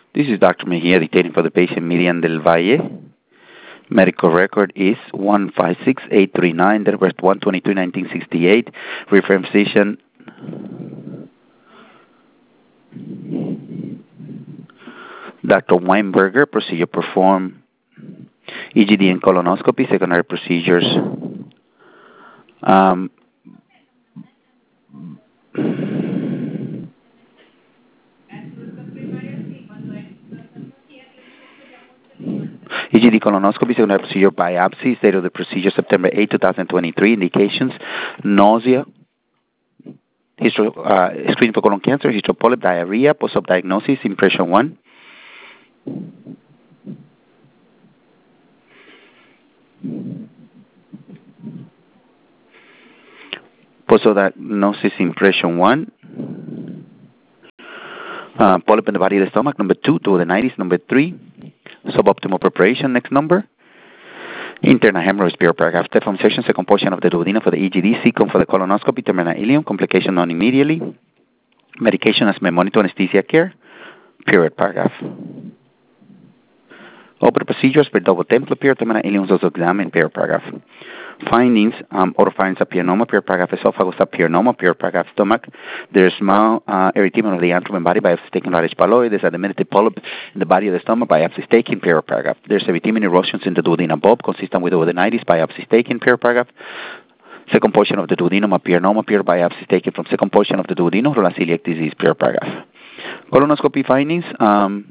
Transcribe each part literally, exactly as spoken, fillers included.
This is Doctor Mejia dictating for the patient, Miriam del Valle. Medical record is one five six eight three nine, date of birth one twenty-two nineteen sixty-eight. Referring physician, Doctor Weinberger. Procedure performed E G D and colonoscopy. Secondary procedures. Um, E G D colonoscopy, secondary procedure biopsy. Date of the procedure September eighth, twenty twenty-three. Indications: nausea, history, uh, screening for colon cancer, history of polyp, diarrhea, post-op diagnosis, impression one. Post-op diagnosis, impression one. Uh, polyp in the body of the stomach, number two. Duodenitis, number three. Suboptimal preparation, next number. Internal hemorrhoids, pure paragraph. Step-from session, second portion of the duodenum for the E G D, second for the colonoscopy, terminal ileum, complication non immediately. Medication as monitor anesthesia care, period, paragraph. Open procedures per double templar, period, terminal ileum, also examined, period, paragraph. Findings, um, oropharynx appianoma, period, paragraph, esophagus appianoma, period, paragraph, stomach. There's small uh, erythema of the abdomen body, biopsy taken large pylori. There's a diminutive polyp in the body of the stomach, biopsy taken, period, paragraph. There's a vitamin erosions in the duodenum bulb, consistent with duodenitis, biopsy taken, period, paragraph. Second portion of the duodenum, appianoma, period, biopsy taken from second portion of the duodenum, Rolla celiac disease, period, paragraph. Colonoscopy findings, um,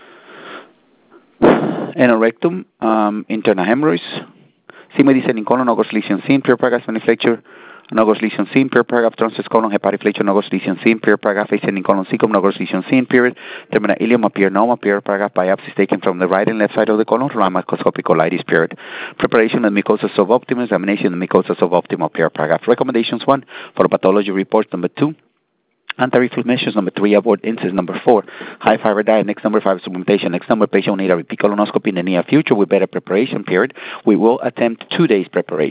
anorectum, um, internal hemorrhoids, sigmoid descending colon, august lesion seen, period, paragraph, manufacture, august lesion seen, period, paragraph, transverse colon, hepatic flexure, august lesion seen, period, paragraph, ascending colon, cecum, august lesion seen, period, terminal ileum, appianoma, period, paragraph, biopsies taken from the right and left side of the colon, microscopic colitis, period. Preparation of mucosa suboptimal, examination of mucosa suboptimal, period, paragraph. Recommendations one, for pathology reports, number two. Anti-reflux number three, avoid incest, number four, high fiber diet, next number five, supplementation, next number patient will need a repeat colonoscopy in the near future with better preparation, period. We will attempt two days preparation.